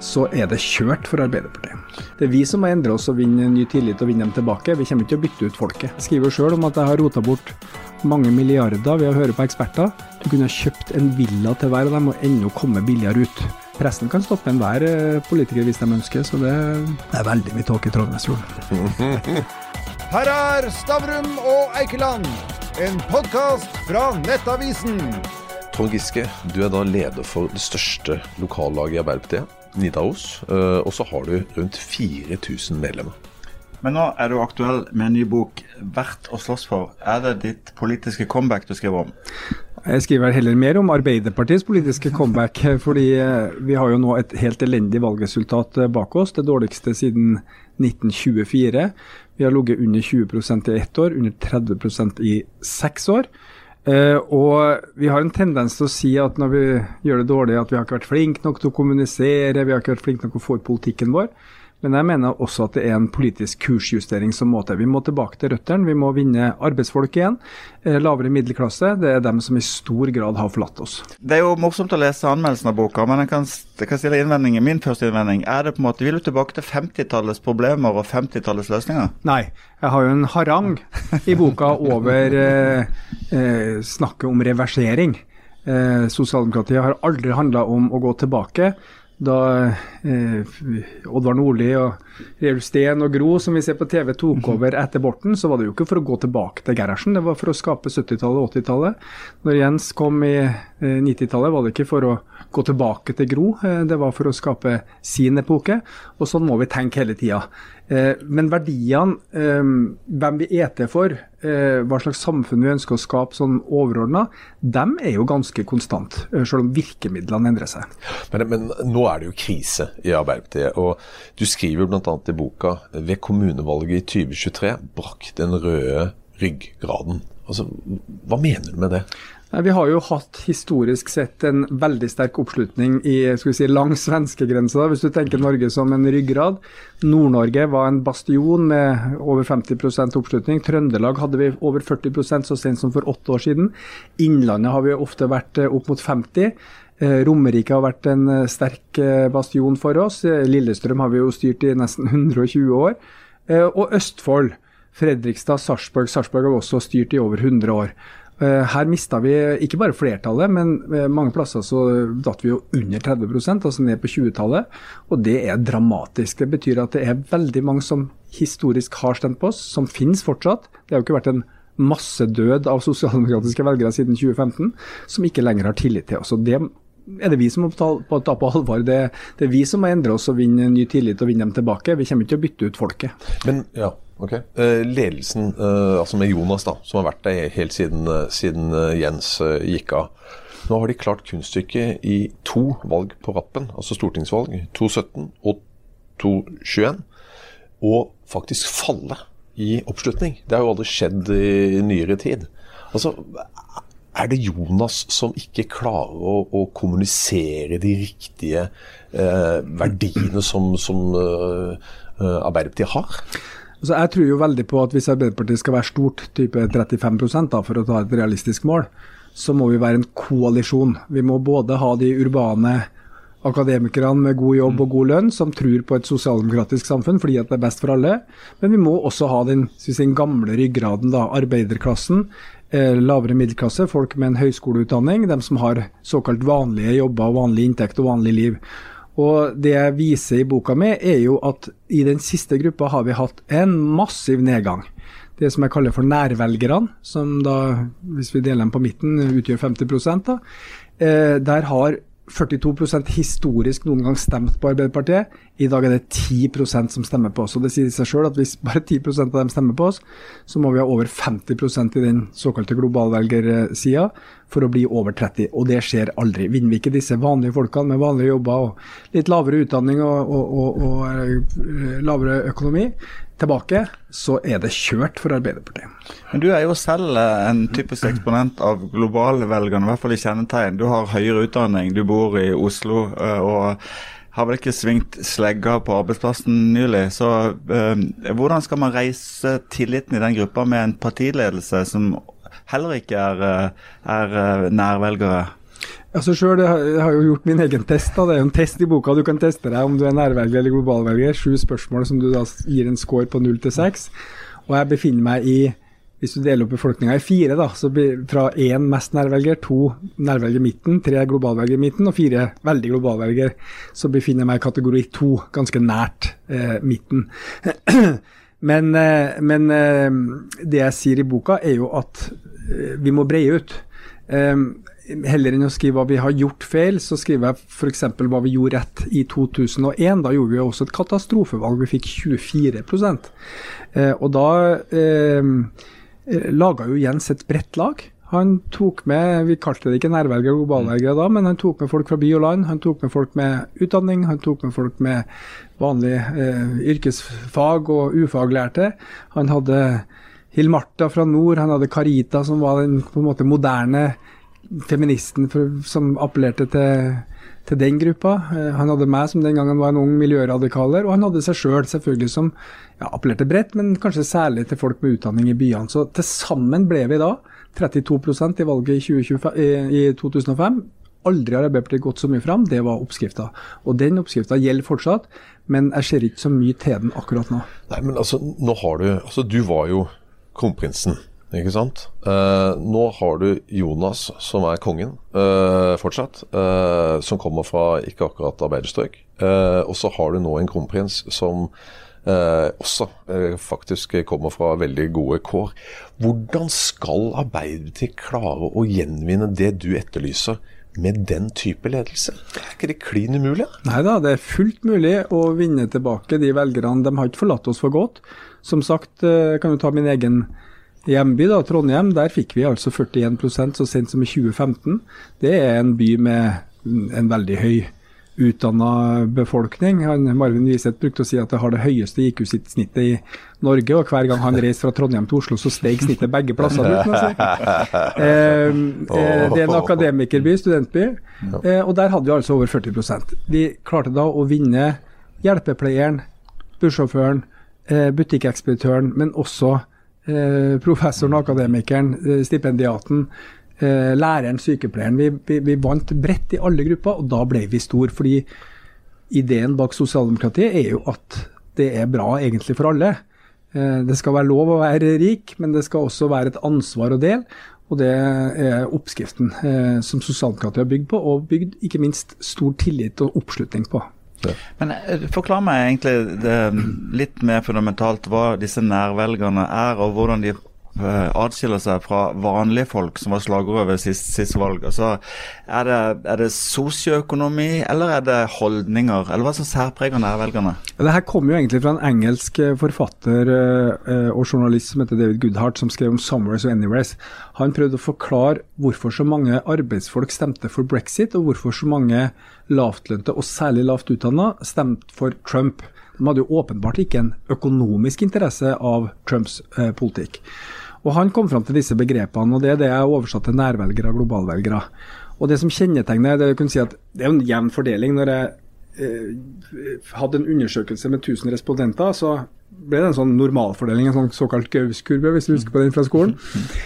så det kjørt for Arbeiderpartiet. Det vi som må endre oss og vinne ny tillit og vinne dem tilbake. Vi kommer ikke til å bytte ut folket. Jeg skriver jo selv om at jeg har rotet bort mange milliarder ved å høre på eksperter. Du kunne ha kjøpt en villa til hver av dem og enda komme billigere ut. Pressen kan stoppe enhver politiker hvis de ønsker, så det veldig mye tåke i Trondheimsfjorden. Her Stavrum og Eikeland, en podcast fra Nettavisen. Trond Giske, du da leder for det største lokallaget i Arbeiderpartiet, Nidaros, og så har du rundt 4000 medlemmer. Men nå du aktuell med en ny bok, Verdt å slåss for. Det ditt politiske comeback du skriver om? Jeg skriver heller mer om Arbeiderpartiets politiske comeback, fordi vi har jo nå et helt elendig valgresultat bak oss, det dårligste siden 1924. Vi har ligget under 20% i 1 år, under 30% i 6 år. Og vi har en tendens til å si at når vi gjør det dårlig, at vi har ikke vært flink nok til å kommunisere, vi har ikke vært flink nok til å få ut politikken vår. Men jeg mener også at det en politisk kursjustering som må til. Vi må tilbake til røttene, vi må vinne arbeidsfolk igjen, lavere middelklasse, det dem som i stor grad har forlatt oss. Det jo morsomt å lese anmeldelsen av boka, men jeg kan stille innvendingen. Min første innvending, det på en måte, vil du tilbake til 50-tallets problemer og 50-tallets løsninger? Nei, jeg har jo en harang i boka over snakket om reversering. Sosialdemokratiet har aldri handlet om å gå tilbake. Da Oddvar Nordli og Reulf Steen og Gro, som vi ser på TV, tok over etter Borten, så var det jo ikke for å gå tilbake til Gerhardsen, det var for å skape 70-tallet og 80-tallet. Når Jens kom i 90-tallet, var det ikke for å gå tilbake til Gro, det var for å skape sin epoke, og sånn må vi tenke hele tiden. Men verdiene, hvem vi eter for, hva slags samfunn vi ønsker å skape sånn overordnet, dem jo ganske konstant, selv om virkemidlene endrer seg. Men nå det jo krise i Arbeiderpartiet, og du skriver jo blant annet i boka, ved kommunevalget i 2023 brakk den røde ryggraden. Altså, hva mener du med det? Vi har jo hatt historisk sett en veldig sterk oppslutning i, langs svenskegrensa, hvis du tenker Norge som en ryggrad. Nord-Norge var en bastion med over 50% oppslutning. Trøndelag hadde vi over 40% så sent som for 8 år siden. Innlandet har vi ofte vært opp mot 50%. Romerike har vært en sterk bastion for oss. Lillestrøm har vi jo styrt i nesten 120 år. Og Østfold, Fredrikstad, Sarpsborg har vi også styrt i over 100 år. Her mistet vi ikke bare flertallet, men mange plasser så datt vi jo under 30%, altså ned på 20-tallet, og det dramatisk. Det betyr at det veldig mange som historisk har stemt på oss, som finnes fortsatt. Det har jo ikke vært en masse død av sosialdemokratiske velgere siden 2015, som ikke lenger har tillit til oss. Og det det vi som må ta på alvor. Det vi som må endre oss og vinne ny tillit og vinne dem tilbake. Vi kommer ikke til å bytte ut folket. Men ja, ok. Ledelsen, altså med Jonas da, som har vært der helt siden Jens gikk av. Nå har de klart kunststykket i 2 valg på rappen, altså stortingsvalg, 2017 og 2021, og faktisk falle i oppslutning. Det har jo aldri skjedd i nyere tid. Altså, det Jonas som ikke klarer å kommunisere de riktige verdiene som Arbeiderpartiet har? Altså, jeg tror jo veldig på at hvis Arbeiderpartiet skal være stort, type 35% da, for å ta et realistisk mål, så må vi være en koalisjon. Vi må både ha de urbane akademikerne med god jobb og god lønn, som tror på et sosialdemokratisk samfunn, fordi at det best for alle. Men vi må også ha den gamle ryggraden, da, arbeiderklassen, lavere middelklasse, folk med en høyskoleutdanning, de som har såkalt vanlige jobber, vanlig inntekt og vanlig liv. Og det jeg viser i boka mi jo at i den siste gruppa har vi hatt en massiv nedgang. Det som jeg kaller for nærvelgerne, som da, hvis vi deler dem på midten, utgjør 50% da, der har 42% historisk noen gang stemt på Arbeiderpartiet. I dag det 10% som stemmer på oss. Og det sier seg selv at hvis bare 10% av dem stemmer på oss, så må vi ha over 50% i den såkalte globalvelgersiden for å bli over 30%. Og det skjer aldri. Vinner vi ikke disse vanlige folkene med vanlige jobber og litt lavere utdanning og lavere økonomi tilbake, så det kjørt for Arbeiderpartiet. Men du jo selv en typisk eksponent av globalvelgerne, i hvert fall i kjennetegn. Du har høyere utdanning, du bor i Oslo, og har vel ikke svingt slegga på arbeidsplassen nylig. Så hvordan skal man reise tilliten i den gruppa med en partiledelse som heller ikke er nærvelgere? Altså selv, jeg har jo gjort min egen test da. Det er jo en test i boka, du kan teste deg om du er nærvelger eller globalvelger, 7 spørsmål som du da gir en score på 0 til 6, og jeg befinner meg i, hvis du deler opp befolkningen i 4 da, så fra 1 mest nærvelger, 2 nærvelger midten, 3 globalvelger midten, og 4 veldig globalvelger, så befinner jeg meg i kategori 2, ganske nært midten. Men det jeg sier i boka er jo at vi må breie ut. Heller enn å skrive hva vi har gjort feil, så skriver jeg for eksempel hva vi gjorde rett i 2001. Da gjorde vi også et katastrofevalg, vi fikk 24%. Og da laget jo Jens et bredt lag. Han tok med, vi kalte det ikke nærvelgere og globalvelgere da, men han tok med folk fra by og land, han tok med folk med utdanning, han tok med folk med vanlige yrkesfag og ufaglærte. Han hadde Hilmarta fra nord, han hadde Carita som var den på en måte moderne feministen som appellerte til den gruppa. Han hadde meg som den gangen var en ung miljøradikaler, og han hadde seg selv selvfølgelig som appellerte bredt, men kanskje særlig til folk med utdanning i byene. Så til sammen ble vi da 32% i valget i 2005. Aldri har Arbeiderpartiet gått så mye frem, det var oppskriften. Og den oppskriften gjelder fortsatt, men jeg ser ikke så mye til den akkurat nå. Nei, men altså, nå har du, altså du var jo kronprinsen, ikke sant? Nå har du Jonas, som er kongen, fortsatt, som kommer fra ikke akkurat arbeiderstrøk. Og så har du nå en kronprins som også faktisk kommer fra veldig gode kår. Hvordan skal Arbeiderpartiet klare å gjenvinne det du etterlyser med den type ledelse? Er ikke det klin umulig? Neida, det er fullt mulig å vinne tilbake de velgerne. De har ikke forlatt oss for godt. Som sagt, kan du ta min egen hjemby da, Trondheim, der fikk vi altså 41% så sent som i 2015. Det er en by med en veldig høy utdannet befolkning. Marvin Wiseth brukte å si at det har det høyeste IQ-snittet i Norge, og hver gang han reiste fra Trondheim til Oslo, så steg snittet begge plasser. Det er en akademikerby, studentby, og der hadde vi altså over 40%. Vi klarte da å vinne hjelpepleieren, bussjåføren, butikkekspeditøren, men også professoren, akademikeren, stipendiaten, læreren, sykepleieren. Vi vant bredt i alle grupper, og da ble vi stor, fordi ideen bak sosialdemokratiet er jo at det er bra egentlig for alle. Det skal være lov å være rik, men det skal også være et ansvar å dele, og det er oppskriften som sosialdemokratiet har bygd på, og bygd ikke minst stor tillit og oppslutning på. Ja. Men forklar meg egentlig litt mer fundamentalt hva disse nærvelgerne er, og hvordan de adskiller seg fra vanlige folk som var slagord ved siste valg. Altså, er det sosioøkonomi, eller er det holdninger, eller hva som særpreger nærvelgerne? Det her kommer jo egentlig fra en engelsk forfatter og journalist som heter David Goodhart, som skrev om Somewheres og Anywheres. Han prøvde å forklare hvorfor så mange arbeidsfolk stemte for Brexit, og hvorfor så mange lavtlønte og særlig lavt utdannet stemte for Trump. De hadde jo åpenbart ikke en økonomisk interesse av Trumps politikk. Og han kom frem til disse begrepene, og det er det jeg oversatt til nærvelgere og globalvelgere. Og det som kjennetegner, det kan si at det er en jevn fordeling. Når jeg hadde en undersøkelse med 1000 respondenter, så ble det en sånn normalfordeling, en sånn såkalt Gauss-kurve, hvis du husker på den fra skolen.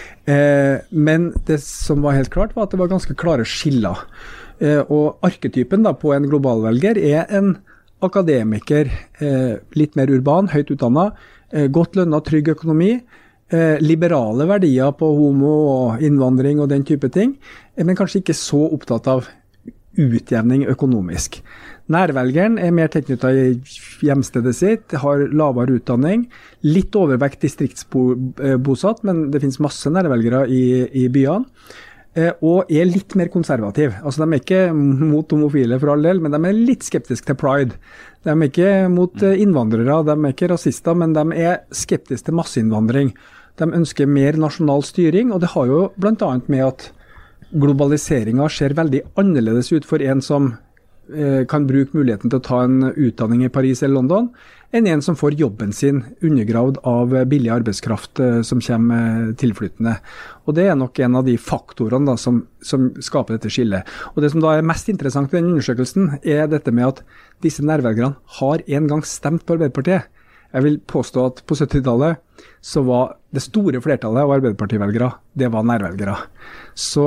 Men det som var helt klart var at det var ganske klare skiller. Og arketypen da, på en globalvelger er en akademiker, litt mer urban, høyt utdannet, godt lønnet, trygg økonomi, liberale verdier på homo og innvandring og den type ting, men kanskje ikke så opptatt av utjevning økonomisk. Nærvelgeren er mer tilknyttet i hjemstedet sitt, har lavere utdanning, litt overvekt distriktsbosatt, men det finnes masse nærvelgere i byene, og er litt mer konservativ. Altså, de er ikke mot homofile for all del, men de er litt skeptiske til pride. De er ikke mot innvandrere, de er ikke rasister, men de er skeptiske til masseinnvandring. De ønsker mer nasjonal styring, og det har jo blant annet med at globaliseringen ser veldig annerledes ut for en som kan bruke muligheten til å ta en utdanning i Paris eller London, enn en som får jobben sin undergravd av billig arbeidskraft som kommer tilflyttende. Og det er nok en av de faktorene da, som skaper dette skillet. Og det som da er mest interessant i den undersøkelsen, er dette med at disse nærvelgerne har en gang stemt på Arbeiderpartiet. Jeg vil påstå at på 70-tallet så var det store flertallet av Arbeiderpartivelgere, det var nærvelgere. Så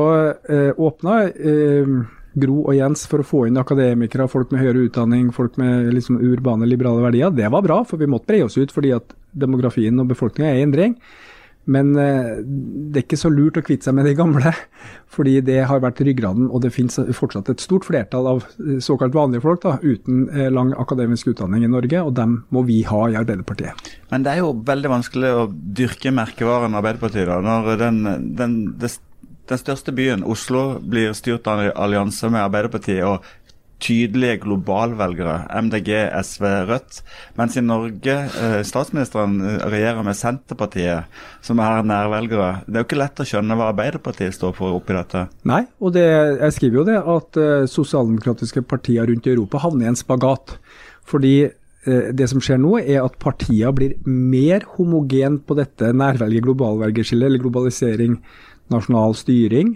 åpnet Gro og Jens for å få inn akademikere, folk med høyere utdanning, folk med liksom urbane, liberale verdier. Det var bra, for vi måtte breie oss ut fordi at demografien og befolkningen i endring. Men det ikke så lurt å kvitte seg med de gamle, fordi det har vært ryggraden, og det finnes fortsatt et stort flertall av såkalt vanlige folk da, uten lang akademisk utdanning i Norge, og dem må vi ha i Arbeiderpartiet. Men det jo veldig vanskelig å dyrke merkevaren Arbeiderpartiet da, når den største byen, Oslo, blir styrt av en allianse med Arbeiderpartiet og tydelige globalvelgere, MDG, SV, Rødt, mens i Norge statsministeren regjerer med Senterpartiet, som nærvelgere. Det jo ikke lett å skjønne hva Arbeiderpartiet står for oppi dette. Nei, og jeg skriver jo det at sosialdemokratiske partier rundt i Europa havner i en spagat, fordi det som skjer nå at partier blir mer homogen på dette nærvelge-globalvelgerskillet, eller globalisering, nasjonal styring,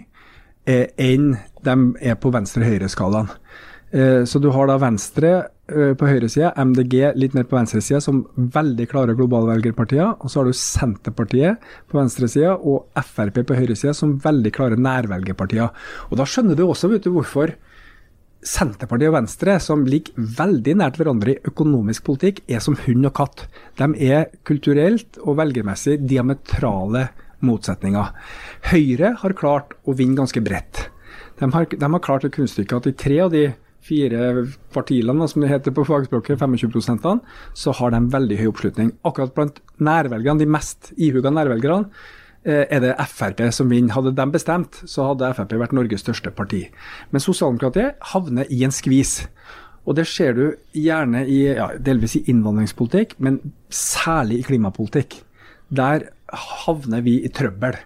enn de på venstre-høyre-skalaen. Så du har da Venstre på høyre side, MDG litt mer på venstre side, som veldig klare globalvelgerpartier, og så har du Senterpartiet på venstre side, og FRP på høyre side, som veldig klare nærvelgerpartier. Og da skjønner du også, vet du, hvorfor Senterpartiet og Venstre, som ligger veldig nært hverandre i økonomisk politikk, som hund og katt. De kulturelt og velgermessig diametrale motsetninger. Høyre har klart å vinne ganske bredt. De har klart et kunststykke at i 3 av de 4 partilandene, som det heter på fagspråket, 25%, så har de veldig høy oppslutning. Akkurat blant nærvelgerne, de mest ihuga nærvelgerne, det FRP som vinner. Hadde de bestemt, så hadde FRP vært Norges største parti. Men sosialdemokratiet havner i en skvis. Og det ser du gjerne delvis i innvandringspolitikk, men særlig i klimapolitikk. Der havner vi i trøbbel.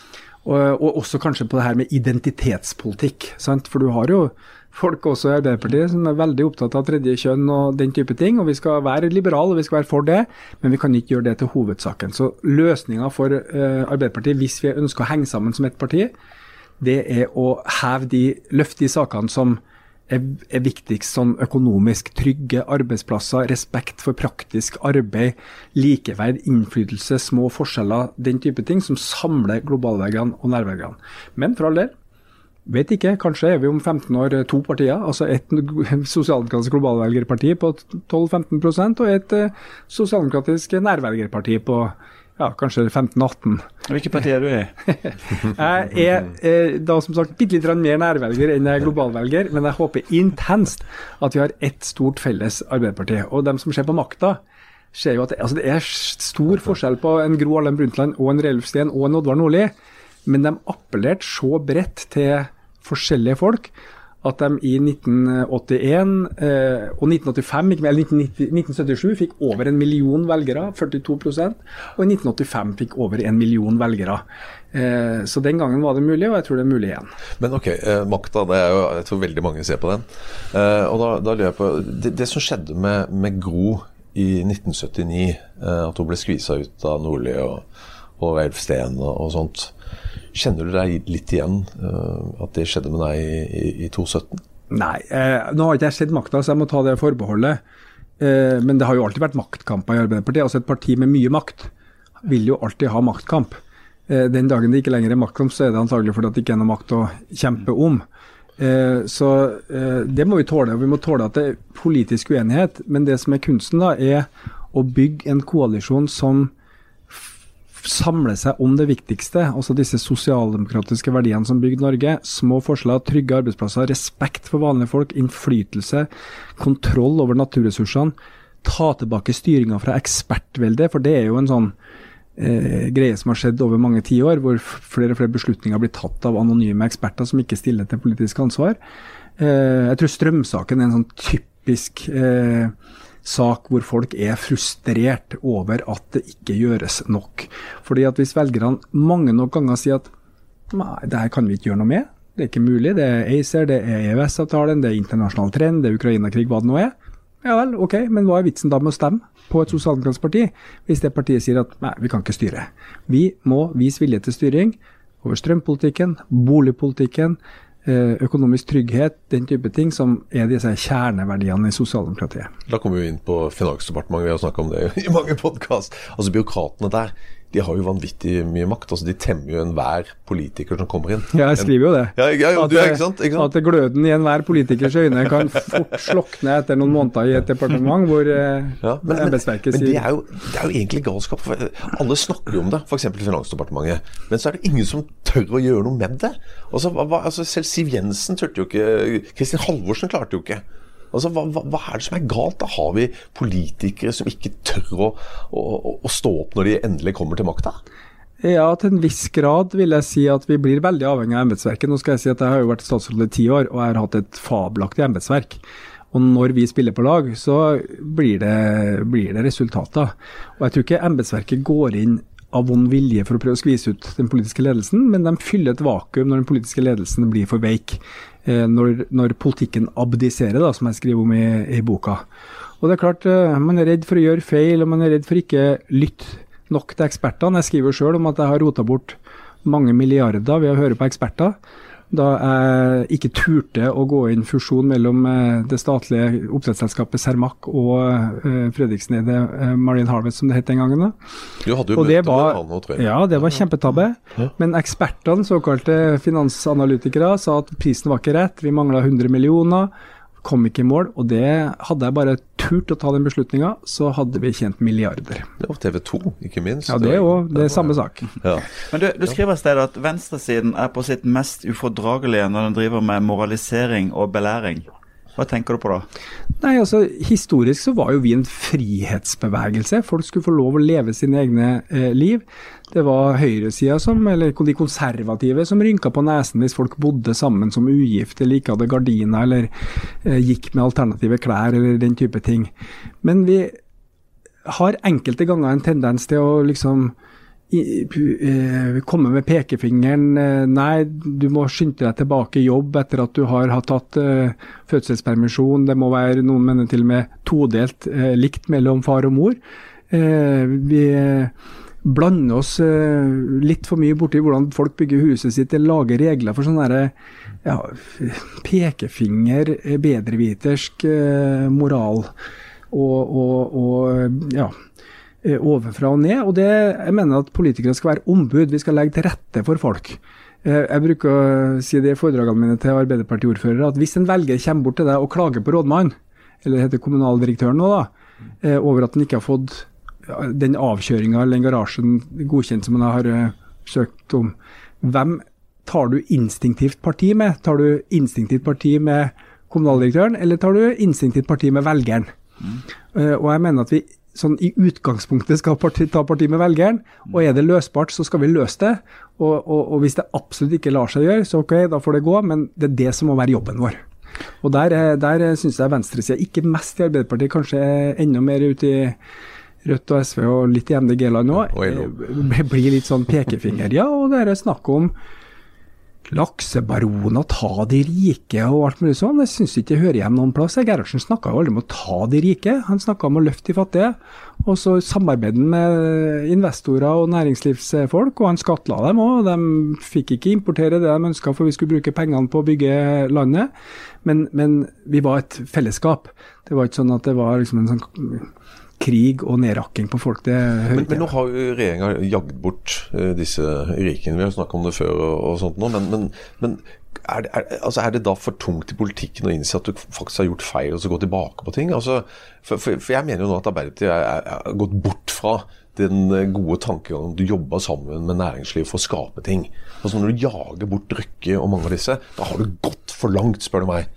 Og også kanskje på det her med identitetspolitikk, sant? For du har jo folk også i Arbeiderpartiet som veldig opptatt av tredje kjønn og den type ting, og vi skal være liberale, og vi skal være for det, men vi kan ikke gjøre det til hovedsaken. Så løsningen for Arbeiderpartiet, hvis vi ønsker å henge sammen som et parti, det å løfte de sakene som viktigst sånn økonomisk, trygge arbeidsplasser, respekt for praktisk arbeid, likeverd, innflytelse, små forskjeller, den type ting som samler globalvelgerne og nærvelgerne. Men for all del, vet ikke, kanskje vi om 15 år 2 partier, altså et sosialdemokratisk globalvelgerparti på 12-15% og et sosialdemokratisk nærvelgerparti på kanskje 15-18. Hvilke partier du i? Jeg da som sagt bitte litt mer nærvelger enn jeg globalvelger, men jeg håper intenst at vi har ett stort felles Arbeiderparti. Og dem som ser på makta, ser jo at det stor forskjell på en Gro Harlem Brundtland og en Reiulf Steen og en Oddvar Nordli, men de appellerte så bredt til forskjellige folk at de i 1981 og 1985, eller 1977 fikk over 1 million velgere, 42%, og i 1985 fikk over 1 million velgere. Så den gangen var det mulig, og jeg tror det mulig igjen. Men ok, makta, det jo, jeg tror veldig mange ser på den. Og da lurer jeg på, det som skjedde med Gro i 1979, at hun ble skvisa ut av Nordli og Reiulf Steen og sånt, kjenner du deg litt igjen at det skjedde med deg i 2017? Nei, nå har ikke jeg sett makta, så jeg må ta det forbeholdet. Men det har jo alltid vært maktkamper i Arbeiderpartiet. Altså et parti med mye makt vil jo alltid ha maktkamp. Den dagen det ikke lenger maktkamp, så det antagelig fordi det ikke noe makt å kjempe om. Så det må vi tåle, og vi må tåle at det politisk uenighet. Men det som kunsten da, å bygge en koalisjon som samle seg om det viktigste, altså disse sosialdemokratiske verdiene som bygger Norge, små forskjeller, trygge arbeidsplasser, respekt for vanlige folk, innflytelse, kontroll over naturressursene, ta tilbake styringen fra ekspertvelde, for det jo en sånn greie som har skjedd over mange tiår, hvor flere og flere beslutninger blir tatt av anonyme eksperter som ikke stiller til politisk ansvar. Jeg tror strømsaken en sånn typisk sak hvor folk frustrert over at det ikke gjøres nok. Fordi at hvis velgerne mange nok ganger sier at nei, det her kan vi ikke gjøre noe med, det ikke mulig, det ACER, det EØS-avtalen, det internasjonal trend, det Ukraina-krig, hva det nå ja vel, ok, men hva vitsen da med å stemme på et sosialdemokratisk parti, hvis det partiet sier at nei, vi kan ikke styre. Vi må vise vilje til styring over strømpolitikken, boligpolitikken, økonomisk trygghet, den type ting som disse kjerneverdiene i sosialdemokratiet. Da kommer vi inn på Finansdepartementet, vi har snakket om det i mange podcast. Altså byråkratene der, de har jo vanvittig mye makt, altså de temmer jo enhver politiker som kommer inn. Ja, jeg skriver jo det. Ja, ikke sant? At gløden i enhver politikers øyne kan fort slokne etter noen måneder i et departement hvor embetsverket sier... Men det er jo egentlig galskap, for alle snakker jo om det, for eksempel Finansdepartementet, men så er det ingen som tør å gjøre noe med det. Altså, selv Siv Jensen tørte jo ikke, Kristin Halvorsen klarte jo ikke. Altså, hva er det som galt? Da har vi politikere som ikke tør å stå opp når de endelig kommer til makta? Ja, til en viss grad vil jeg si at vi blir veldig avhengig av embetsverket. Nå skal jeg si at jeg har jo vært statsråd i 10 år, og jeg har hatt et fabelaktig embetsverk. Og når vi spiller på lag, så blir det resultater. Og jeg tror ikke embetsverket går inn av vond vilje for å prøve å skvise ut den politiske ledelsen, men de fyller et vakuum når den politiske ledelsen blir for veik. Når politikken abdiserer, da, som jeg skriver om i boka. Og det er klart, man er redd for å gjøre feil, og man er redd for ikke lytte nok til ekspertene. Jeg skriver jo selv om at jeg har rotet bort mange milliarder ved å høre på eksperter, da jeg ikke turte å gå inn fusjon mellom det statlige oppdrettsselskapet Cermaq og Fredriksen Marine Harvest, som det het den gangen. Da. Du hadde jo møte med han nå, tror jeg. Ja, det var kjempetabbe. Men ekspertene, såkalte finansanalytikere, sa at prisen var ikke rett, vi manglet 100 millioner, kom ikke i mål, og det hadde jeg bare turt å ta den beslutningen, så hadde vi tjent milliarder. Det var TV 2, ikke minst. Ja, det er samme sak. Ja. Men du skriver i stedet at venstresiden er på sitt mest ufordragelige når den driver med moralisering og belæring. Hva tenker du på da? Nei, altså, historisk så var jo vi en frihetsbevegelse. Folk skulle få lov å leve sine egne liv. Det var høyresiden eller de konservative som rynket på nesen hvis folk bodde sammen som ugift, eller ikke hadde gardiner, eller gikk med alternative klær, eller den type ting. Men vi har enkelte ganger en tendens til å liksom komme med pekefingeren, nei, du må skynde deg tilbake i jobb etter at du har tatt fødselspermisjon, det må være noen mener til og med todelt likt mellom far og mor. Vi blander oss litt for mye borti hvordan folk bygger huset sitt, eller lager regler for sånn pekefinger, bedrevitersk moral og overfra og ned, og jeg mener at politikere skal være ombud, vi skal legge til rette for folk. Jeg bruker å si det i foredragene mine til Arbeiderpartiordførere, at hvis en velger kommer bort til deg og klager på rådmann, eller det heter kommunaldirektøren nå da, over at den ikke har fått den avkjøringen eller den garasjen godkjent som man har søkt om, hvem tar du instinktivt parti med? Tar du instinktivt parti med kommunaldirektøren, eller tar du instinktivt parti med velgeren? Og jeg mener at vi sånn i utgangspunktet skal ta parti med velgeren, og det løsbart, så skal vi løse det. Og hvis det absolutt ikke lar seg gjøre, så ok, da får det gå, men det er det som må være jobben vår. Og der synes jeg venstresiden, ikke mest i Arbeiderpartiet, kanskje enda mer ute i Rødt og SV og litt i MDG-land nå, blir litt sånn pekefinger. Ja, og det er snakk om laksebaroner, ta de rike og alt mulig sånn. Jeg synes ikke jeg hører hjem noen plass. Gerhardsen snakket jo aldri om å ta de rike. Han snakket om å løfte de fattige. Og så samarbeidet med investorer og næringslivsfolk, og han skattla dem også. De fikk ikke importere det de ønsket, for vi skulle bruke pengene på å bygge landet. Men vi var et fellesskap. Det var ikke sånn at det var liksom en sånn krig og nedrakking på folk. Men nå har jo regjeringen jagd bort disse rikene. Vi har snakket om det før og sånt nå, men er det da for tungt i politikken å innse at du faktisk har gjort feil og så gå tilbake på ting? Altså, for jeg mener jo nå at Arbeiderpartiet er gått bort fra den gode tankegangen du jobber sammen med næringsliv for å skape ting. Altså når du jager bort Røkke og mange av disse, da har du gått for langt, spør du meg.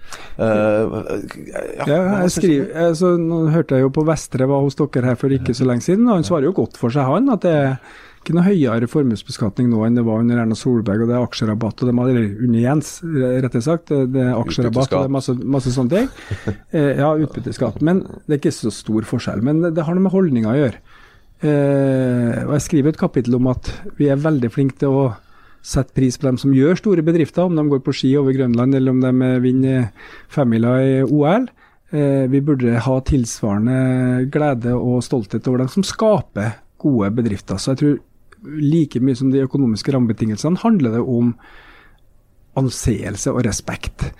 Jeg skriver, nå hørte jeg jo på Vestre var hos dere her for ikke så lenge siden, og han svarer jo godt for seg at det ikke noe høyere formuesbeskatning nå enn det var under Erna Solberg, og det er aksjerabatt, og det er under Jens, rettere sagt, det er aksjerabatt, og det er masse sånne ting. Ja, utbytteskatt, men det er ikke så stor forskjell, men det har noe med holdninger å gjøre. Og jeg skriver et kapittel om at vi er veldig flinke til å sette pris på dem som gjør store bedrifter, om de går på ski over Grønland eller om de vinner femmila i OL. Vi burde ha tilsvarende glede og stolthet over dem som skaper gode bedrifter. Så jeg tror like mye som de økonomiske rammebetingelsene handler det om anseelse og respekt.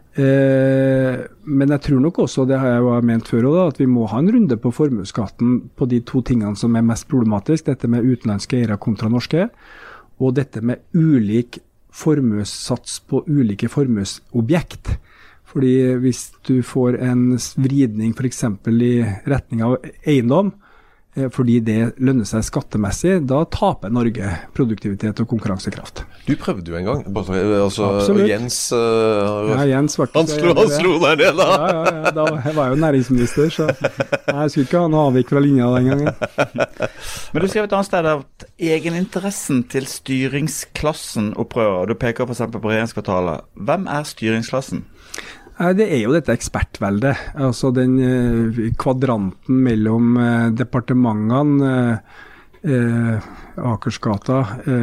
Men jeg tror nok også, det har jeg jo ment før også, at vi må ha en runde på formuesskatten på de to tingene som mest problematisk, dette med utenlandske eiere kontra norske, og dette med ulik formuessats på ulike formuesobjekt. Fordi hvis du får en vridning for eksempel i retning av eiendom, fordi det lønner seg skattemessig, da taper Norge produktivitet og konkurransekraft. Du prøvde jo en gang, og Jens, Jens han slo der ned da. Ja, da jeg var jo næringsminister, så jeg skulle ikke ha noe avvik fra linja den gangen. Men du skrev et annet sted at egeninteressen til styringsklassen opprører. Du peker for eksempel på regjeringskvartalet. Hvem er styringsklassen? Det er jo dette ekspertveldet, altså den kvadranten mellom departementene, Akersgata,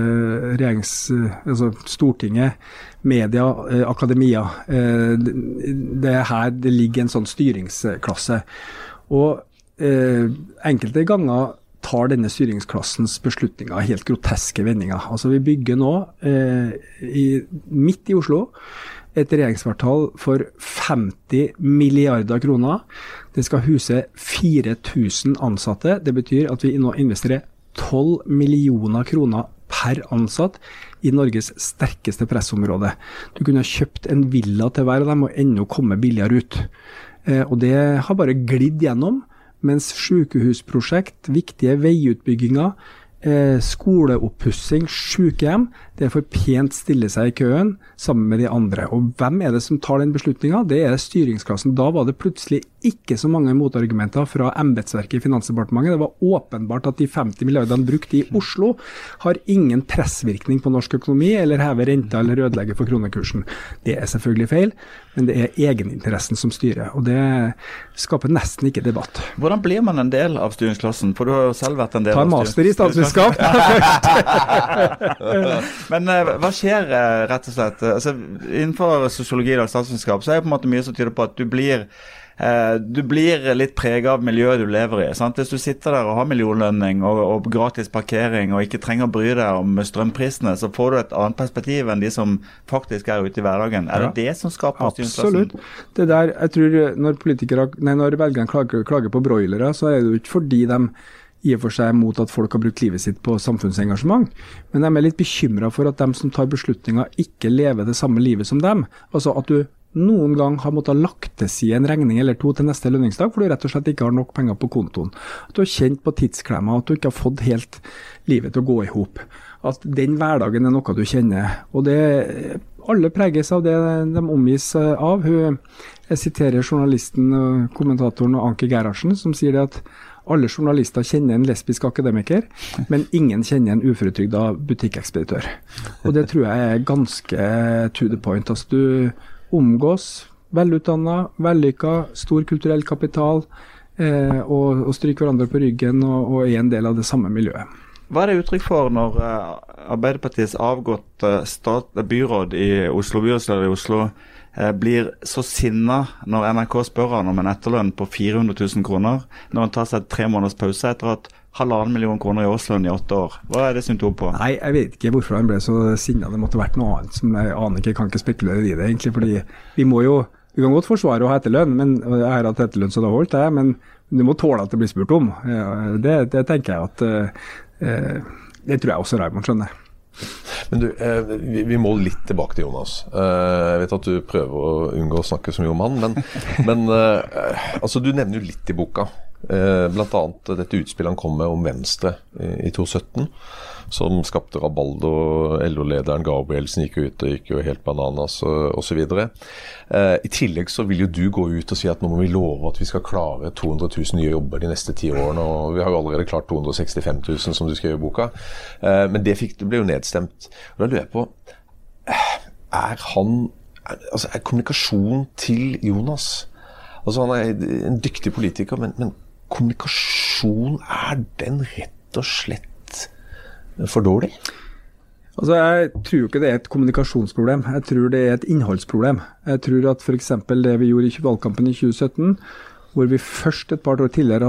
altså Stortinget, media, akademia. Det er her det ligger en sånn styringsklasse. Og enkelte ganger tar denne styringsklassens beslutninger helt groteske vendinger. Altså vi bygger nå, midt i Oslo, et regjeringskvartal for 50 milliarder kroner. Det skal huse 4000 ansatte. Det betyr at vi nå investerer 12 millioner kroner per ansatt i Norges sterkeste pressområde. Du kunne ha kjøpt en villa til hver av dem og ennå komme billigere ut. Og det har bare glidd gjennom, mens sykehusprosjekt, viktige veiutbygginger, skoleoppussing, sykehjem, det får pent stille seg i køen sammen med de andre. Og hvem er det som tar den beslutningen? Det er styringsklassen. Da var det plutselig ikke så mange motargumenter fra embetsverket i Finansdepartementet. Det var åpenbart at de 50 milliardene brukt i Oslo har ingen pressvirkning på norsk økonomi, eller hever renta eller ødelegger for kronekursen. Det er selvfølgelig feil, men det er egeninteressen som styrer, og det skaper nesten ikke debatt. Hvordan blir man en del av styringsklassen? For du har jo selv vært en del av styringsklassen. Ta master i statsvitenskap. Men hva skjer rett og slett? Altså, innenfor sosiologi og statsvitenskap så er det på en måte mye som tyder på at du blir litt preget av miljøet du lever i. Sant? Hvis du sitter der og har millionlønning og gratis parkering og ikke trenger å bry deg om strømprisene, så får du et annet perspektiv enn de som faktisk er ute i hverdagen. Er det det som skaper styringsklassen? Absolutt. Det der, jeg tror når velgerne klager på broilere, så er det jo ikke fordi de i og for seg mot at folk har brukt livet sitt på samfunnsengasjement, men de er litt bekymret for at de som tar beslutninger ikke lever det samme livet som dem. Altså at du noen gang har måttet lagt til side en regning eller to til neste lønningsdag, for du rett og slett ikke har nok penger på kontoen. At du har kjent på tidsklemmer, at du ikke har fått helt livet til å gå i hop. At den hverdagen er noe du kjenner. Og det, alle preges av det de omgis av. Jeg siterer journalisten og kommentatoren Anke Gerhardsen, som sier det at alle journalister kjenner en lesbisk akademiker, men ingen kjenner en uføretrygda butikkekspeditør. Og det tror jeg er ganske to the point. Altså du omgås velutdannet, vellykket, stor kulturell kapital, og stryker hverandre på ryggen og er en del av det samme miljøet. Hva er det uttrykk for når Arbeiderpartiets avgått byråd i Oslo, byrådsleder i Oslo, blir så sinna når NRK spør han om en etterlønn på 400 000 kroner, når han tar seg 3 måneders pause etter at 1,5 million kroner i årslønn i 8 år? Hva er det symptom på? Nei, jeg vet ikke hvorfor han ble så sinna. Det måtte vært noe annet som jeg aner ikke, kan ikke spekulere i det egentlig, fordi vi kan godt forsvare å ha etterlønn, men jeg har hatt etterlønn så det har holdt det, men du må tåle at det blir spurt om. Det tenker jeg at det tror jeg også Raymond skjønner. Men du, vi må litt tilbake til Jonas. Jeg vet at du prøver å unngå å snakke så mye om han, men altså, du nevner jo litt i boka. Blant annet dette utspillet han kom med om Venstre i 2017, som skapte rabalder, og LO-lederen Gabrielsen gikk jo helt bananas og så videre. I tillegg så vil jo du gå ut og si at nå må vi love at vi skal klare 200 000 nye jobber de neste 10 årene, og vi har jo allerede klart 265 000 som du skrev i boka. Men det ble jo nedstemt. Og da lurer jeg på, er kommunikasjon til Jonas, altså han er en dyktig politiker, men kommunikasjon, er den rett og slett for dårlig? Altså, jeg tror ikke det er et kommunikasjonsproblem. Jeg tror det er et innholdsproblem. Jeg tror at for eksempel det vi gjorde i valgkampen i 2017, hvor vi først et par år tidligere hadde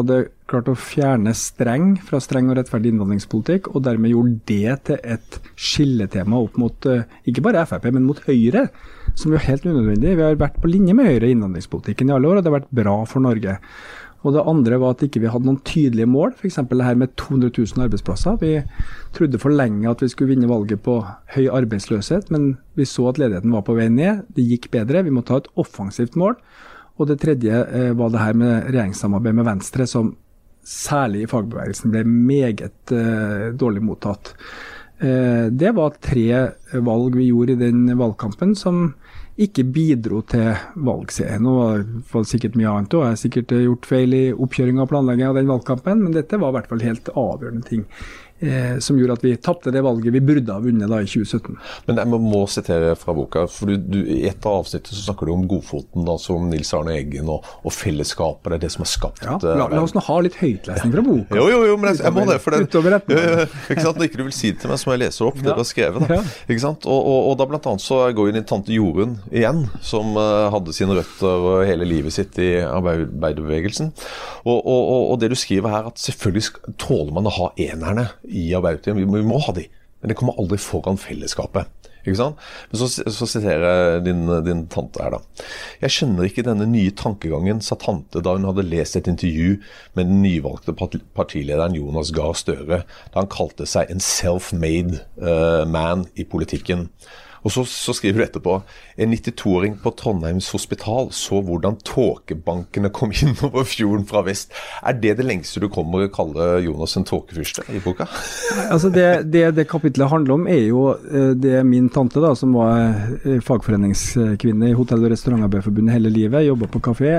klarte å fjerne streng fra streng og rettferdig innvandringspolitikk, og dermed gjorde det til et skilletema opp mot ikke bare Frp, men mot Høyre, som jo er helt unødvendig. Vi har vært på linje med Høyre i innvandringspolitikken i alle år, og det har vært bra for Norge. Og det andre var at ikke vi hadde noen tydelige mål, for eksempel det her med 200 000 arbeidsplasser. Vi trodde for lenge at vi skulle vinne valget på høy arbeidsløshet, men vi så at ledigheten var på vei ned. Det gikk bedre, vi måtte ha et offensivt mål. Og det tredje var det her med regjeringssamarbeid med Venstre, som særlig i fagbevegelsen ble meget dårlig mottatt. Det var 3 valg vi gjorde i den valgkampen som ikke bidro til valgseieren. Nå var det sikkert mye annet, og jeg har sikkert gjort feil i oppkjøring og planlegging av den valgkampen, men dette var i hvert fall helt avgjørende ting som gjorde at vi tappte det valget vi burde ha vunnet da i 2017. Men jeg må sitere fra boka, for i et av avsnittet så snakker du om Godfoten, altså om Nils Arne Eggen og fellesskapet, det som har skapt. Ja, la oss nå ha litt høytlesning fra boka. Jo, men jeg må det, for det ikke sant, når ikke du vil si det til meg, så må jeg lese opp det du har skrevet. Da. Ikke sant? Og da blant annet så går inn i tante Jorunn igjen, som hadde sine røtter hele livet sitt i arbeiderbevegelsen. Og det du skriver her, at selvfølgelig tåler man å ha enerne i Arbeiderpartiet. Vi må ha de, men det kommer aldri foran fellesskapet. Ikke sant? Men så siterer jeg din tante her da. Jeg skjønner ikke denne nye tankegangen, sa tante da hun hadde lest et intervju med den nyvalgte partilederen Jonas Gahr Støre, da han kalte seg en self-made man i politikken. Og så skriver du etterpå, en 92-åring på Trondheims hospital så hvordan tåkebankene kom inn over fjorden fra vest. Er det lengste du kommer å kalle Jonas en tåkefyrste i boka? Altså det kapitlet handler om er jo det min tante da, som var fagforeningskvinne i Hotell- og Restaurantarbeiderforbundet hele livet, jobbet på kafé.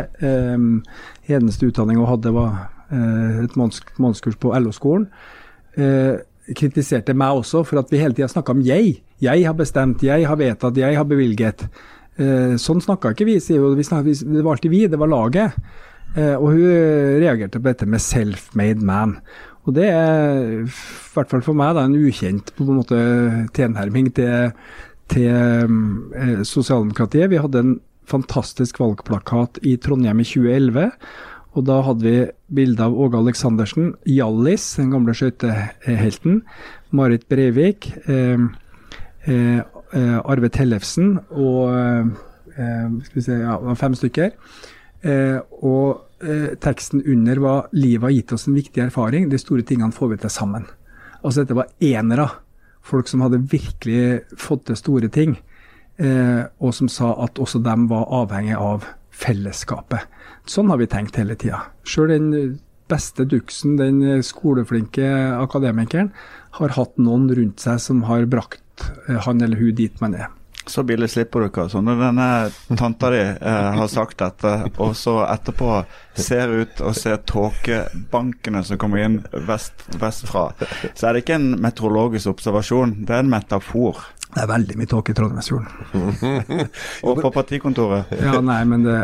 Eneste utdanning hun hadde var et månedskurs på LO-skolen. Kritiserte meg også for at vi hele tiden snakket om jeg. Jeg har bestemt, jeg har vedtatt, jeg har bevilget. Sånn snakket ikke vi, sier jo. Det var alltid vi, det var laget. Og hun reagerte på dette med self-made man. Og det er, i hvert fall for meg, da, en ukjent på en måte tilnærming til sosialdemokratiet. Vi hadde en fantastisk valgplakat i Trondheim i 2011, og da hadde vi bilder av Åge Aleksandersen, Hjallis, den gamle skøytehelten, Marit Breivik, Arve Tellefsen og skal vi se, 5 stykker. Og teksten under var «Livet har gitt oss en viktig erfaring, de store tingene får vi til sammen». Altså dette var enere, folk som hadde virkelig fått til store ting, og som sa at også dem var avhengig av fellesskapet. Sånn har vi tenkt hele tiden. Selv den beste duksen, den skoleflinke akademikeren, har hatt noen rundt seg som har brakt han eller hun dit man er. Så billig slipper du ikke. Så når denne tanta di har sagt dette, og så etterpå ser ut og ser tåkebankene som kommer inn vestfra, så er det ikke en meteorologisk observasjon, det er en metafor. Det er veldig mye tåke i Trondheimsfjorden. Og på partikontoret. Ja, nei, men det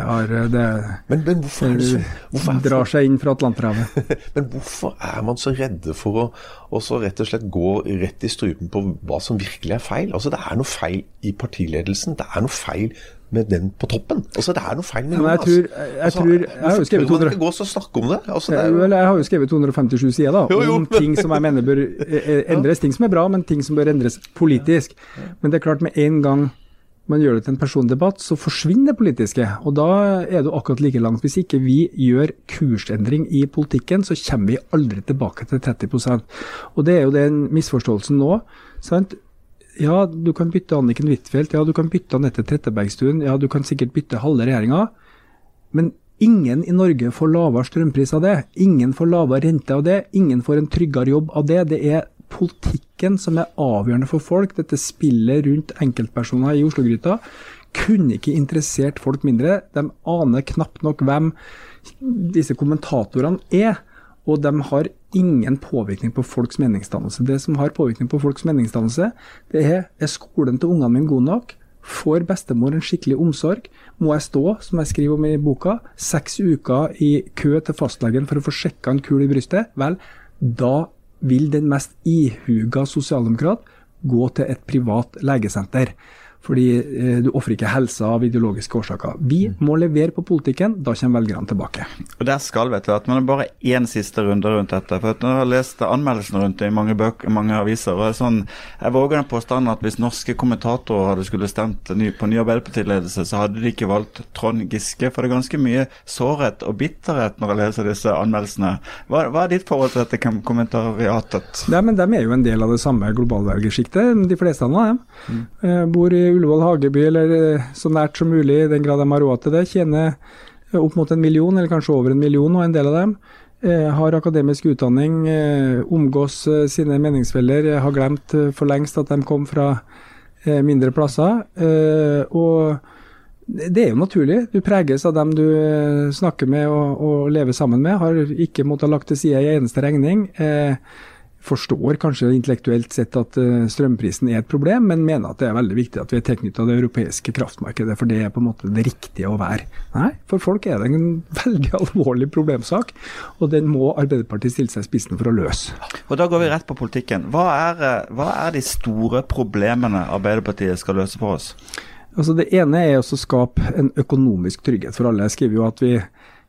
Men hvorfor drar seg inn fra Atlanterhavet. Men hvorfor er man så redde for å så rett og slett gå rett i strupen på hva som virkelig er feil? Altså, det er noe feil i partiledelsen. Det er noe feil med den på toppen. Altså, det er noe feil med Jonas. Jeg har jo skrevet 200... ikke gå og snakke om det? Altså, jeg har jo skrevet 257 sider da, om ting som jeg mener bør endres, ting som er bra, men ting som bør endres politisk. Men det er klart, med en gang man gjør det til en persondebatt, så forsvinner det politiske. Og da er det akkurat like langt. Hvis ikke vi gjør kursendring i politikken, så kommer vi aldri tilbake til 30%. Og det er jo den misforståelsen nå, sant? Ja, du kan bytte Anniken Huitfeldt, ja, du kan bytte Anette Trettebergstuen, ja, du kan sikkert bytte halve regjeringen, men ingen i Norge får lavere strømpris av det, ingen får lavere rente av det, ingen får en tryggere jobb av det. Det er politikken som er avgjørende for folk. Dette spillet rundt enkeltpersoner i Oslo-gryta kunne ikke interessert folk mindre. De aner knapt nok hvem disse kommentatorene er, og de har ingen påvirkning på folks meningsdannelse. Det som har påvirkning på folks meningsdannelse, det er skolen til ungene mine god nok? Får bestemor en skikkelig omsorg? Må jeg stå, som jeg skriver om i boka, 6 uker i kø til fastlegen for å få sjekket en kul i brystet? Vel, da vil den mest ihuga sosialdemokrat gå til et privat legesenter. fordi du offrer ikke helsa av ideologiske årsaker. Vi må levere på politikken, da kommer velgerne tilbake. Og der skal vi til at man bare en siste runde rundt dette. For når jeg har lest anmeldelsen rundt det i mange bøker, mange aviser, og sånn, jeg våger den påstanden at hvis norske kommentatorer hadde skulle stemt på ny Arbeiderpartiledelse, så hadde de ikke valgt Trond Giske, for det er ganske mye sårhet og bitterhet når jeg leser disse anmeldelsene. Hva er ditt forhold til dette kommentariatet? Ja, men de er jo en del av det samme globalvelgerskiktet, de fleste av dem. Bor i Ullevål Hageby, eller så nært som mulig, i den grad de har råd til det, tjener opp mot 1 million, eller kanskje over 1 million, og en del av dem har akademisk utdanning, omgås sine meningsfeller, har glemt for lengst at de kom fra mindre plasser, og det er jo naturlig. Du preges av dem du snakker med og lever sammen med, har ikke måttet lagt til side i eneste regning, forstår kanskje intellektuelt sett at strømprisen er et problem, men mener at det er veldig viktig at vi er tilknyttet det europeiske kraftmarkedet, for det er på en måte det riktige å være. Nei, for folk er det en veldig alvorlig problemsak, og den må Arbeiderpartiet stille seg i spissen for å løse. Og da går vi rett på politikken. Hva er de store problemene Arbeiderpartiet skal løse for oss? Altså det ene er å skape en økonomisk trygghet for alle. Jeg skriver jo at vi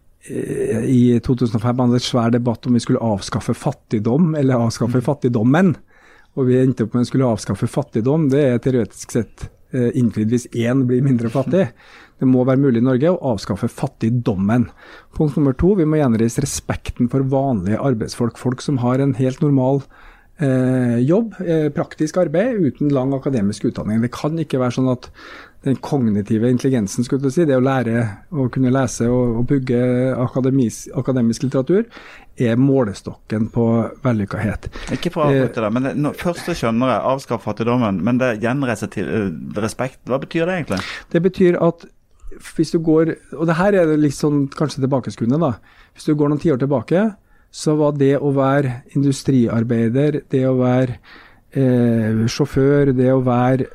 i 2005 hadde et svær debatt om vi skulle avskaffe fattigdom, eller avskaffe fattigdommen. Og vi endte opp med å skulle avskaffe fattigdom. Det er teoretisk sett innfridd hvis én blir mindre fattig. Det må være mulig i Norge å avskaffe fattigdommen. Punkt nummer 2, vi må gjenreise respekten for vanlige arbeidsfolk. Folk som har en helt normal jobb, praktisk arbeid, uten lang akademisk utdanning. Det kan ikke være sånn at den kognitive intelligensen, skulle jeg si, det å lære å kunne lese og bygge akademisk litteratur, er målestokken på vellykkethet. Ikke for å avbryte det, men først skjønner jeg avskaff fattigdommen, men det gjenreiser til respekt. Hva betyr det egentlig? Det betyr at hvis du går, og det her er det litt sånn kanskje tilbakeskuende da, hvis du går noen tiår tilbake, så var det å være industriarbeider, det å være sjåfør, det å være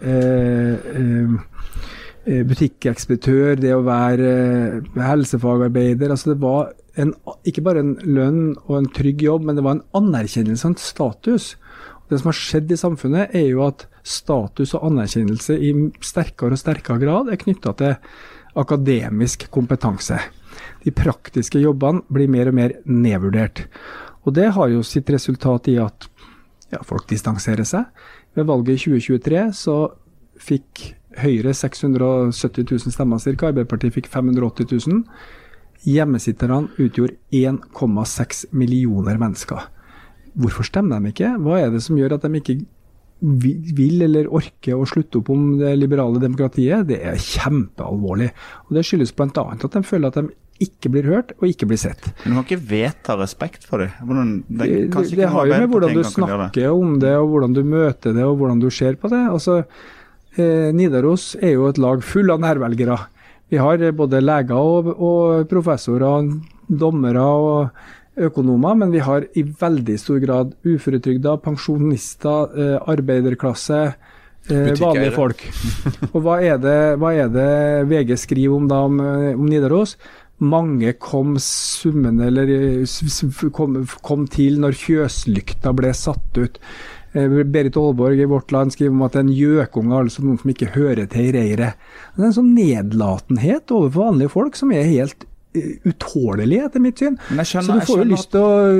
butikkekspeditør, det å være helsefagarbeider, altså det var ikke bare en lønn og en trygg jobb, men det var en anerkjennelse og en status. Det som har skjedd i samfunnet er jo at status og anerkjennelse i sterkere og sterkere grad er knyttet til akademisk kompetanse. De praktiske jobbene blir mer og mer nedvurdert. Og det har jo sitt resultat i at folk distanserer seg. Ved valget i 2023 så fikk Høyre 670 000 stemmer cirka, Arbeiderpartiet fikk 580 000. Hjemmesitterne utgjorde 1,6 millioner mennesker. Hvorfor stemmer de ikke? Hva er det som gjør at de ikke vil eller orker å slutte opp om det liberale demokratiet? Det er kjempealvorlig. Og det skyldes blant annet at de føler at de ikke blir hørt og ikke blir sett. Men du kan ikke vedta respekt for det? Det har jo med hvordan du snakker om det, og hvordan du møter det, og hvordan du ser på det. Altså, Nidaros er jo et lag full av nærvelgere. Vi har både leger og professorer, dommere og økonomer, men vi har i veldig stor grad uføretrygda, pensjonister, arbeiderklasse, vanlige folk. Og hva er det VG skriver om da om Nidaros? Mange kom summende, eller kom til når fjøslykta ble satt ut. Berit Aalborg i Vårt Land skriver om at det er en gjøkunge, altså noen som ikke hører til i reiret. Det er en sånn nedlatenhet overfor vanlige folk som er helt utålelig etter mitt syn. Så du får jo lyst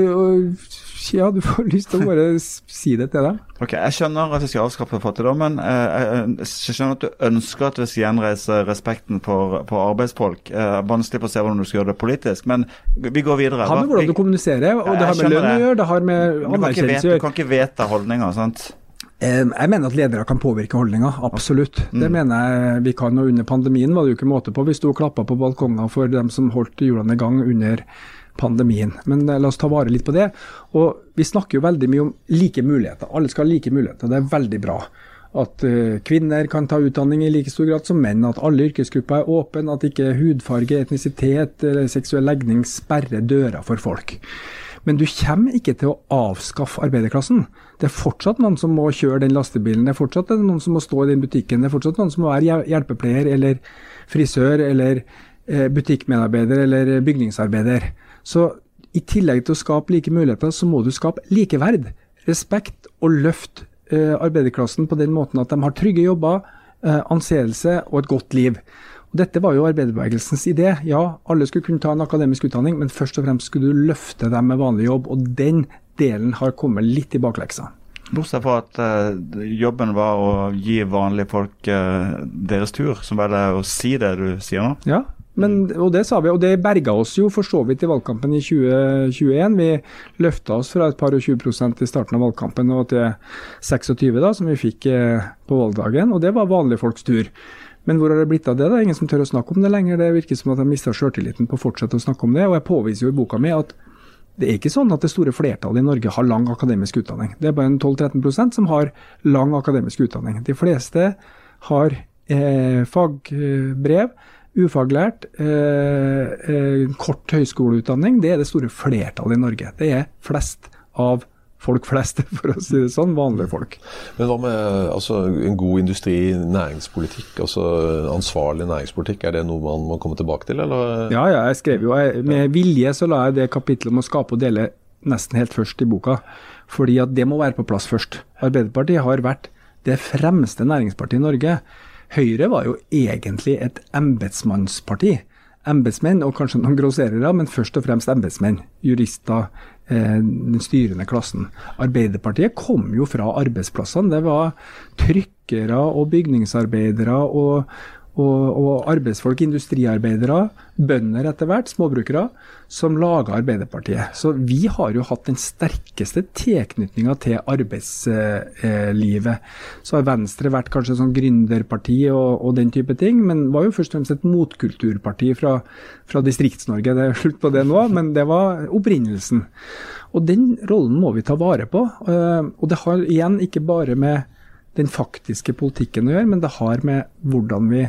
til du får lyst til å bare si det til dem. Ok, jeg skjønner at vi skal avskaffe fattigdommen. Jeg skjønner at du ønsker at vi skal gjenreise respekten for arbeidsfolk. Vanskelig på å se hvordan du skal gjøre det politisk, men vi går videre. Det har med hvordan du kommuniserer, og det har med lønn å gjøre, det har med anerkjennelse å gjøre. Du kan ikke vedta holdninger, sant? Jeg mener at ledere kan påvirke holdninger, absolutt. Det mener jeg vi kan, og under pandemien var det jo ikke måte på. Vi sto og klappet på balkonger for dem som holdt hjulene i gang under pandemien. Men la oss ta vare litt på det. Og vi snakker jo veldig mye om like muligheter. Alle skal ha like muligheter. Det er veldig bra at kvinner kan ta utdanning i like stor grad som menn, at alle yrkesgrupper er åpne, at ikke hudfarge, etnisitet eller seksuell legning sperrer døra for folk. Men du kommer ikke til å avskaffe arbeiderklassen. Det er fortsatt noen som må kjøre den lastebilen, det er fortsatt noen som må stå i den butikken, det er fortsatt noen som må være hjelpepleier eller frisør eller butikkmedarbeider eller bygningsarbeider. Så i tillegg til å skape like muligheter, så må du skape likeverd, respekt og løft arbeiderklassen på den måten at de har trygge jobber, anseelse og et godt liv. Og dette var jo arbeiderbevegelsens idé. Ja, alle skulle kunne ta en akademisk utdanning, men først og fremst skulle du løfte dem med vanlig jobb, og den delen har kommet litt i bakleksa. Bortsett fra at jobben var å gi vanlige folk deres tur, som var det å si det du sier nå? Ja, og det sa vi, og det berget oss jo for så vidt i valgkampen i 2021. Vi løftet oss fra et par og 20% i starten av valgkampen og til 26 da, som vi fikk på valgdagen, og det var vanlige folks tur. Men hvor har det blitt av det? Det er ingen som tør å snakke om det lenger. Det virker som at de mistet selvtilliten på å fortsette å snakke om det, og jeg påviser jo i boka mi at det er ikke sånn at det store flertallet i Norge har lang akademisk utdanning. Det er bare en 12-13% som har lang akademisk utdanning. De fleste har fagbrev, ufaglært, kort høyskoleutdanning. Det er det store flertallet i Norge. Det er flest av folk flest, for å si det sånn, vanlige folk. Men hva med en god industri, næringspolitikk, ansvarlig næringspolitikk, er det noe man må komme tilbake til, eller? Ja, jeg skrev jo, med vilje så la jeg det kapitlet om å skape og dele nesten helt først i boka, fordi at det må være på plass først. Arbeiderpartiet har vært det fremste næringspartiet i Norge. Høyre var jo egentlig et embetsmannsparti. Embetsmenn, og kanskje noen grosserere, men først og fremst embetsmenn, jurister, den styrende klassen. Arbeiderpartiet kom jo fra arbeidsplassene. Det var trykkere og bygningsarbeidere og arbeidsfolk, industriarbeidere, bønder etter hvert, småbrukere, som laget Arbeiderpartiet. Så vi har jo hatt den sterkeste tilknytningen til arbeidslivet. Så har Venstre vært kanskje sånn gründerparti og den type ting, men var jo først og fremst et motkulturparti fra Distrikts-Norge. Det er slutt på det nå, men det var opprinnelsen. Og den rollen må vi ta vare på. Og det har igjen ikke bare med den faktiske politikken å gjøre, men det har med hvordan vi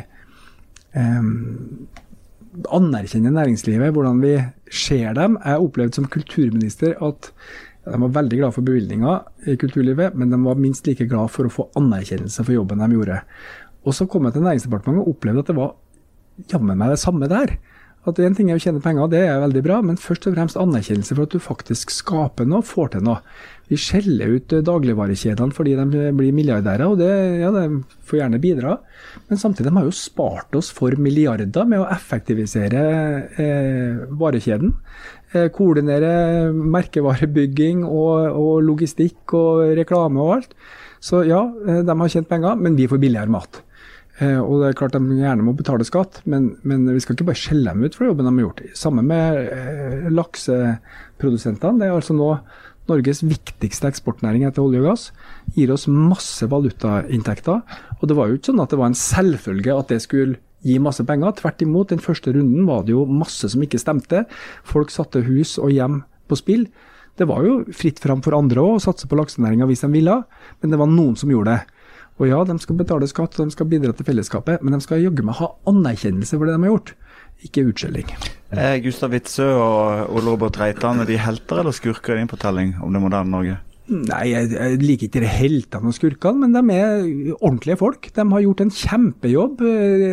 anerkjenner næringslivet, hvordan vi ser dem. Jeg opplevde som kulturminister at de var veldig glad for bevilgninger i kulturlivet, men de var minst like glad for å få anerkjennelse for jobben de gjorde. Og så kom jeg til Næringsdepartementet og opplevde at det var jammen meg det samme der. At en ting er å tjene penger, det er veldig bra, men først og fremst anerkjennelse for at du faktisk skaper noe, får til noe. Vi skjeller ut dagligvarekjedene fordi de blir milliardærer, og det får gjerne bidra. Men samtidig de har jo spart oss for milliarder med å effektivisere varekjeden. Koordinere merkevarebygging og logistikk og reklame og alt. Så ja, de har tjent penger, men vi får billigere mat. Og det er klart de gjerne må betale skatt, men vi skal ikke bare skjelle dem ut for jobben de har gjort. Sammen med lakseprodusentene, det er altså nå Norges viktigste eksportnæring etter olje og gass, gir oss masse valutainntekter, og det var jo ikke sånn at det var en selvfølge at det skulle gi masse penger. Tvert imot, den første runden var det jo masse som ikke stemte. Folk satte hus og hjem på spill. Det var jo fritt fram for andre også, å satse på laksenæringen hvis de ville, men det var noen som gjorde det. Og ja, de skal betale skatt, de skal bidra til fellesskapet, men de skal jogge med ha anerkjennelse for det de har gjort, ikke utskjelling. Gustav Witzøe og Ole Robert Reitan, er de helter eller skurker i din fortelling om det moderne Norge? Nei, jeg liker ikke de heltene og skurkene, men de er ordentlige folk. De har gjort en kjempejobb.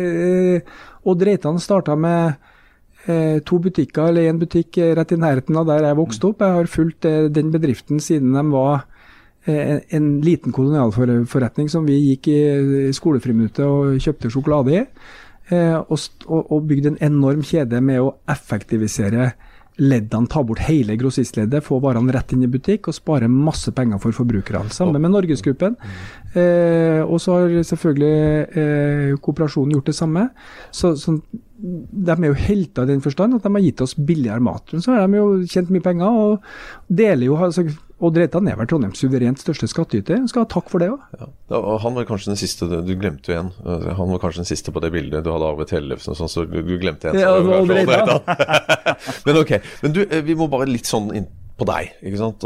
Odd Reitan startet med 2 butikker, eller 1 butikk rett i nærheten av der jeg vokste opp. Jeg har fulgt den bedriften siden de var en liten kolonialforretning som vi gikk i skolefriminuttet og kjøpte sjokolade i, og bygde en enorm kjede med å effektivisere leddene, ta bort hele grossistleddet, få varene rett inn i butikk og spare masse penger for forbrukerne. Sammen med Norgesgruppen. Og så har selvfølgelig Kooperasjonen gjort det samme. Så de er jo helter i den forstand at de har gitt oss billigere mat. Men så har de jo tjent mye penger og deler jo, Odd Reitan er vel Trondheims suverent største skattyter. Han skal ha takk for det også. Ja. Han var kanskje den siste, du glemte jo en. Han var kanskje den siste på det bildet. Du hadde Arve Tellefsen og sånn, så du glemte en. Ja, Odd Reitan. Men ok, men du, vi må bare litt sånn inn på deg, ikke sant?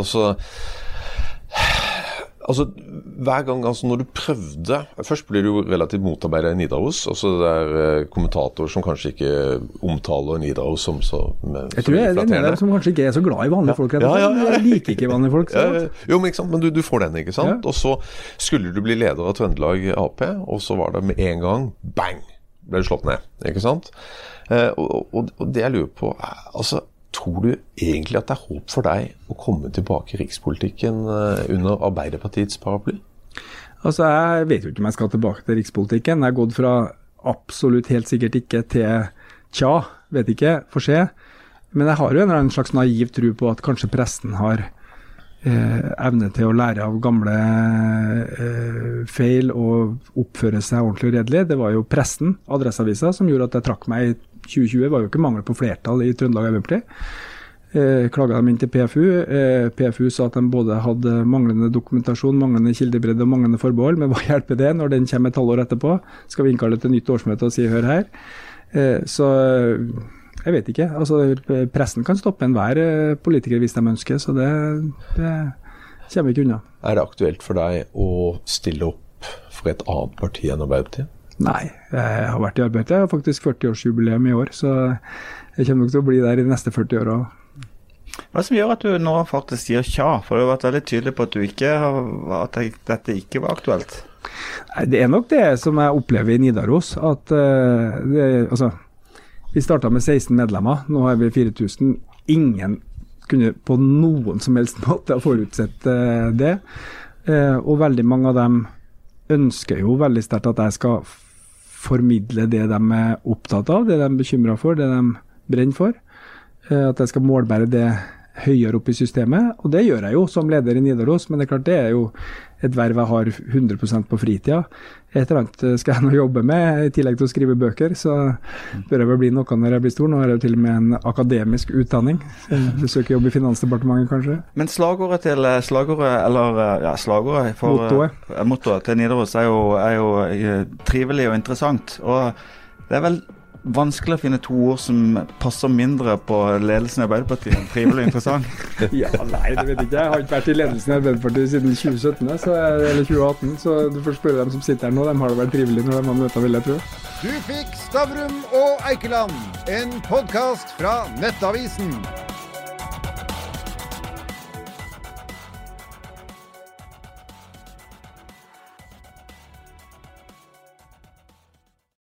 Altså, hver gang når du prøvde, først blir du jo relativt motarbeidet i Nidaros, altså det er kommentatorer som kanskje ikke omtaler Nidaros som så jeg tror det er en del som kanskje ikke er så glad i vanlige folk. Jeg liker ikke vanlige folk. Jo, men ikke sant, men du får den, ikke sant? Ja. Og så skulle du bli leder av Trøndelag AP, og så var det med en gang, bang, ble du slått ned, ikke sant? Og det jeg lurer på, altså, tror du egentlig at det er håp for deg å komme tilbake i rikspolitikken under Arbeiderpartiets paraply? Altså, jeg vet jo ikke om jeg skal tilbake til rikspolitikken. Jeg har gått fra absolutt helt sikkert ikke til tja, vet ikke, får se. Men jeg har jo en slags naiv tro på at kanskje pressen har evne til å lære av gamle feil og oppføre seg ordentlig og redelig. Det var jo pressen, Adresseavisa, som gjorde at jeg trakk meg i 2020. Det var jo ikke mangel på flertall i Trøndelag Arbeiderparti. Klaget dem inn til PFU. PFU sa at de både hadde manglende dokumentasjon, manglende kildebredde og manglende forbehold, men hva hjelper det når den kommer et halvår etterpå? Skal vi innkalle til nytt årsmøte og si hør her? Så jeg vet ikke. Altså, pressen kan stoppe enhver politiker hvis de ønsker, så det kommer ikke unna. Er det aktuelt for deg å stille opp for et annet parti enn Arbeiderpartiet? Nei, jeg har vært i Arbeiderpartiet. Jeg har faktisk 40-årsjubileum i år, så jeg kommer nok til å bli der i de neste 40 årene. Hva som gjør at du nå faktisk sier tja? For du har vært veldig tydelig på at dette ikke var aktuelt. Nei, det er nok det som jeg opplever i Nidaros, at vi startet med 16 medlemmer, nå har vi 4000. Ingen kunne på noen som helst måte ha forutsett det, og veldig mange av dem ønsker jo veldig sterkt at jeg skal formidle det de er opptatt av, det de er bekymret for, det de brenner for. At jeg skal målbære det høyere opp i systemet, og det gjør jeg jo som leder i Nidaros, men det er klart det er jo et verv jeg har 100% på fritida. Et eller annet skal jeg nå jobbe med, i tillegg til å skrive bøker, så bør jeg vel bli noe når jeg blir stor. Nå har jeg jo til og med en akademisk utdanning. Jeg søker jobb i Finansdepartementet, kanskje. Men slagordet til Nidaros er jo trivelig og interessant, og det er vel vanskelig å finne to ord som passer mindre på ledelsen i Arbeiderpartiet. Trivelig og interessant. Ja, nei, det vet ikke. Jeg har ikke vært i ledelsen i Arbeiderpartiet siden 2017, eller 2018, så du får spørre dem som sitter her nå. De har det vært trivelig når de har møtet, vil jeg tro. Du fikk Stavrum og Eikeland, en podcast fra Nettavisen.